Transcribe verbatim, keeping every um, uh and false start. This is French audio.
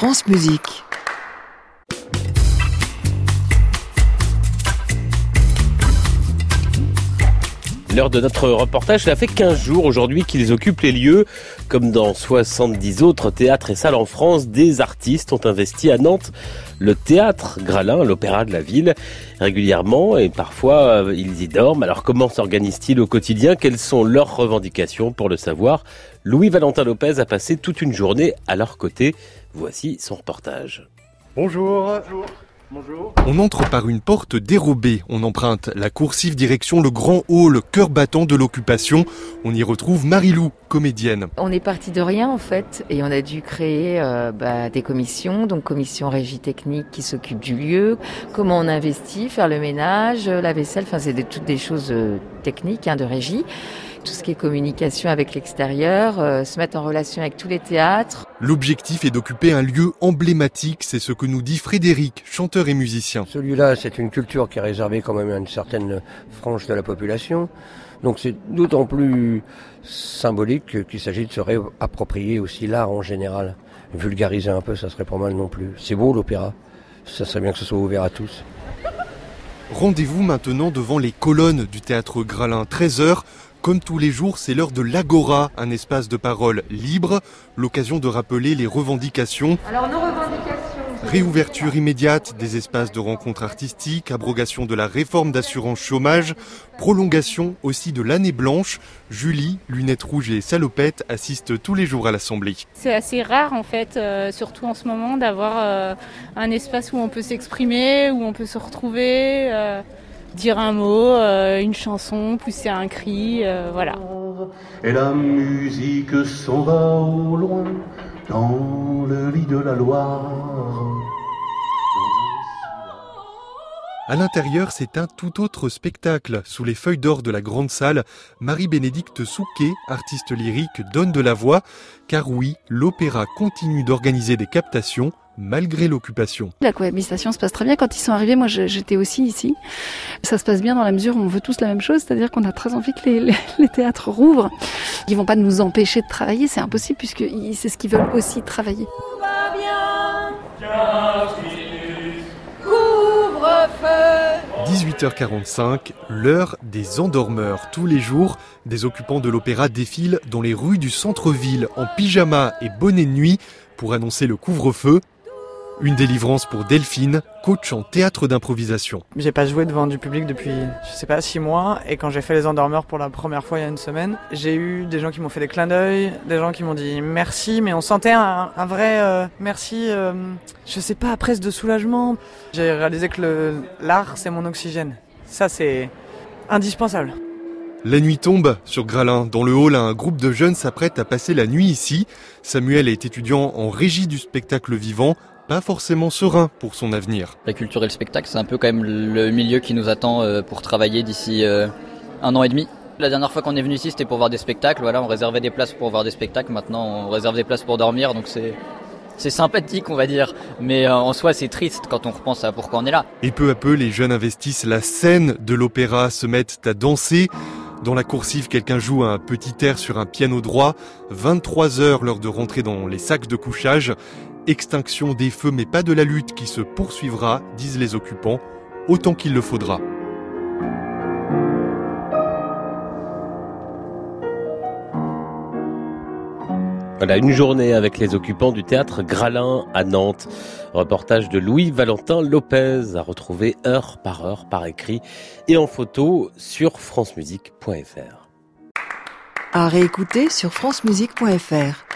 France Musique. L'heure de notre reportage, ça fait quinze jours aujourd'hui qu'ils occupent les lieux. Comme dans soixante-dix autres théâtres et salles en France, des artistes ont investi à Nantes le théâtre Gralin, l'opéra de la ville, régulièrement et parfois ils y dorment. Alors comment s'organisent-ils au quotidien? Quelles sont leurs revendications? Pour le savoir, Louis-Valentin Lopez a passé toute une journée à leur côté. Voici son reportage. Bonjour. Bonjour. Bonjour. On entre par une porte dérobée, on emprunte la coursive direction le grand hall, cœur battant de l'occupation. On y retrouve Marie-Lou, comédienne. On est parti de rien en fait et on a dû créer euh, bah, des commissions, donc commission régie technique qui s'occupe du lieu, comment on investit, faire le ménage, la vaisselle, enfin c'est des, toutes des choses euh, techniques hein, de régie. Tout ce qui est communication avec l'extérieur, euh, se mettre en relation avec tous les théâtres. L'objectif est d'occuper un lieu emblématique, c'est ce que nous dit Frédéric, chanteur et musicien. Celui-là, c'est une culture qui est réservée quand même à une certaine frange de la population. Donc c'est d'autant plus symbolique qu'il s'agit de se réapproprier aussi l'art en général. Vulgariser un peu, ça serait pas mal non plus. C'est beau l'opéra, ça serait bien que ce soit ouvert à tous. Rendez-vous maintenant devant les colonnes du théâtre Gralin, treize heures. Comme tous les jours, c'est l'heure de l'Agora, un espace de parole libre, l'occasion de rappeler les revendications. Alors nos revendications. Réouverture immédiate des espaces de rencontres artistiques, abrogation de la réforme d'assurance chômage, prolongation aussi de l'année blanche. Julie, lunettes rouges et salopette, assiste tous les jours à l'Assemblée. C'est assez rare en fait, euh, surtout en ce moment, d'avoir euh, un espace où on peut s'exprimer, où on peut se retrouver. Euh... Dire un mot, euh, une chanson, pousser un cri, euh, voilà. Et la musique s'en va au loin, dans le lit de la Loire. À l'intérieur, c'est un tout autre spectacle. Sous les feuilles d'or de la grande salle, Marie-Bénédicte Souquet, artiste lyrique, donne de la voix. Car oui, l'opéra continue d'organiser des captations, malgré l'occupation. La cohabitation se passe très bien. Quand ils sont arrivés, moi j'étais aussi ici. Ça se passe bien dans la mesure où on veut tous la même chose, c'est-à-dire qu'on a très envie que les, les, les théâtres rouvrent. Ils vont pas nous empêcher de travailler, c'est impossible puisque c'est ce qu'ils veulent aussi travailler. Tout va bien. Couvre-feu. dix-huit heures quarante-cinq, l'heure des endormeurs. Tous les jours, des occupants de l'opéra défilent dans les rues du centre-ville en pyjama et bonnet de nuit pour annoncer le couvre-feu. Une délivrance pour Delphine, coach en théâtre d'improvisation. J'ai pas joué devant du public depuis, je sais pas, six mois. Et quand j'ai fait les endormeurs pour la première fois il y a une semaine, j'ai eu des gens qui m'ont fait des clins d'œil, des gens qui m'ont dit merci, mais on sentait un, un vrai euh, merci, euh, je sais pas, presque de soulagement. J'ai réalisé que le, l'art, c'est mon oxygène. Ça, c'est indispensable. La nuit tombe sur Gralin. Dans le hall, un groupe de jeunes s'apprête à passer la nuit ici. Samuel est étudiant en régie du spectacle vivant, pas forcément serein pour son avenir. La culture et le spectacle, c'est un peu quand même le milieu qui nous attend pour travailler d'ici un an et demi. La dernière fois qu'on est venu ici, c'était pour voir des spectacles. Voilà, on réservait des places pour voir des spectacles. Maintenant, on réserve des places pour dormir. Donc c'est, c'est sympathique, on va dire. Mais en soi, c'est triste quand on repense à pourquoi on est là. Et peu à peu, les jeunes investissent la scène de l'opéra, se mettent à danser. Dans la coursive, quelqu'un joue un petit air sur un piano droit. vingt-trois heures, l'heure de rentrer dans les sacs de couchage. Extinction des feux, mais pas de la lutte qui se poursuivra, disent les occupants, autant qu'il le faudra. Voilà, une journée avec les occupants du théâtre Gralin à Nantes. Reportage de Louis-Valentin Lopez à retrouver heure par heure par écrit et en photo sur francemusique point f r. À réécouter sur francemusique point f r.